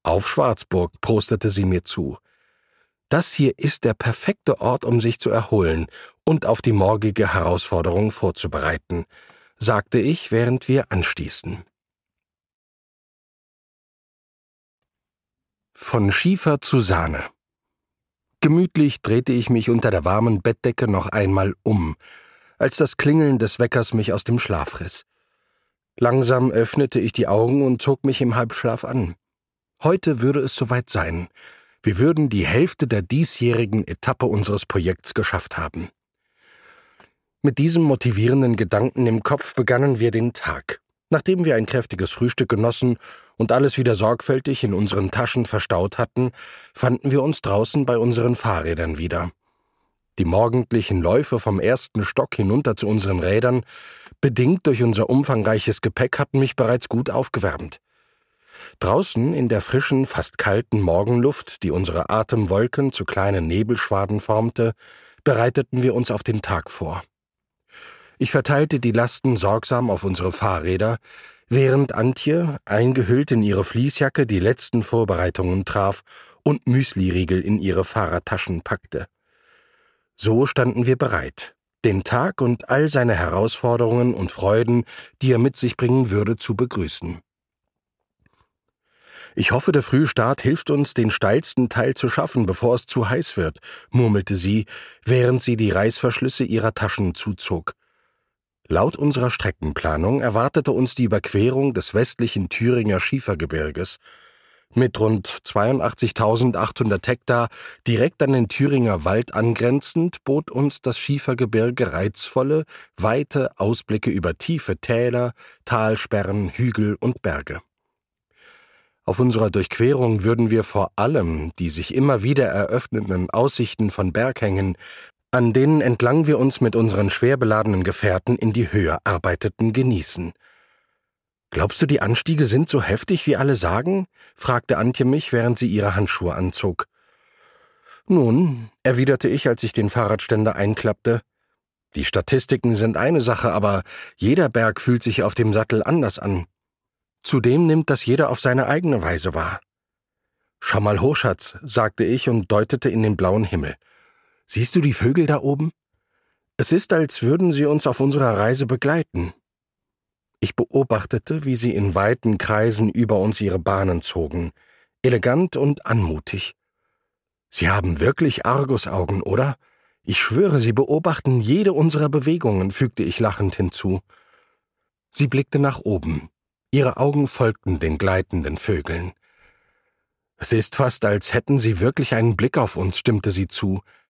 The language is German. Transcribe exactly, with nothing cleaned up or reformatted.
Auf Schwarzburg, prostete sie mir zu. Das hier ist der perfekte Ort, um sich zu erholen und auf die morgige Herausforderung vorzubereiten, sagte ich, während wir anstießen. Von Schiefer zu Sahne. Gemütlich drehte ich mich unter der warmen Bettdecke noch einmal um, als das Klingeln des Weckers mich aus dem Schlaf riss. Langsam öffnete ich die Augen und zog mich im Halbschlaf an. Heute würde es soweit sein. Wir würden die Hälfte der diesjährigen Etappe unseres Projekts geschafft haben. Mit diesem motivierenden Gedanken im Kopf begannen wir den Tag. Nachdem wir ein kräftiges Frühstück genossen und alles wieder sorgfältig in unseren Taschen verstaut hatten, fanden wir uns draußen bei unseren Fahrrädern wieder. Die morgendlichen Läufe vom ersten Stock hinunter zu unseren Rädern, bedingt durch unser umfangreiches Gepäck, hatten mich bereits gut aufgewärmt. Draußen in der frischen, fast kalten Morgenluft, die unsere Atemwolken zu kleinen Nebelschwaden formte, bereiteten wir uns auf den Tag vor. Ich verteilte die Lasten sorgsam auf unsere Fahrräder, während Antje, eingehüllt in ihre Fließjacke, die letzten Vorbereitungen traf und Müsliriegel in ihre Fahrradtaschen packte. So standen wir bereit, den Tag und all seine Herausforderungen und Freuden, die er mit sich bringen würde, zu begrüßen. »Ich hoffe, der Frühstart hilft uns, den steilsten Teil zu schaffen, bevor es zu heiß wird«, murmelte sie, während sie die Reißverschlüsse ihrer Taschen zuzog. Laut unserer Streckenplanung erwartete uns die Überquerung des westlichen Thüringer Schiefergebirges. Mit rund zweiundachtzigtausendachthundert Hektar direkt an den Thüringer Wald angrenzend, bot uns das Schiefergebirge reizvolle, weite Ausblicke über tiefe Täler, Talsperren, Hügel und Berge. Auf unserer Durchquerung würden wir vor allem die sich immer wieder eröffnenden Aussichten von Berghängen, an denen entlang wir uns mit unseren schwer beladenen Gefährten in die Höhe arbeiteten, genießen. »Glaubst du, die Anstiege sind so heftig, wie alle sagen?« fragte Antje mich, während sie ihre Handschuhe anzog. »Nun«, erwiderte ich, als ich den Fahrradständer einklappte, »die Statistiken sind eine Sache, aber jeder Berg fühlt sich auf dem Sattel anders an. Zudem nimmt das jeder auf seine eigene Weise wahr.« »Schau mal hoch, Schatz«, sagte ich und deutete in den blauen Himmel. »Siehst du die Vögel da oben? Es ist, als würden sie uns auf unserer Reise begleiten.« Ich beobachtete, wie sie in weiten Kreisen über uns ihre Bahnen zogen, elegant und anmutig. »Sie haben wirklich Argusaugen, oder? Ich schwöre, sie beobachten jede unserer Bewegungen«, fügte ich lachend hinzu. Sie blickte nach oben. Ihre Augen folgten den gleitenden Vögeln. »Es ist fast, als hätten sie wirklich einen Blick auf uns«, stimmte sie zu.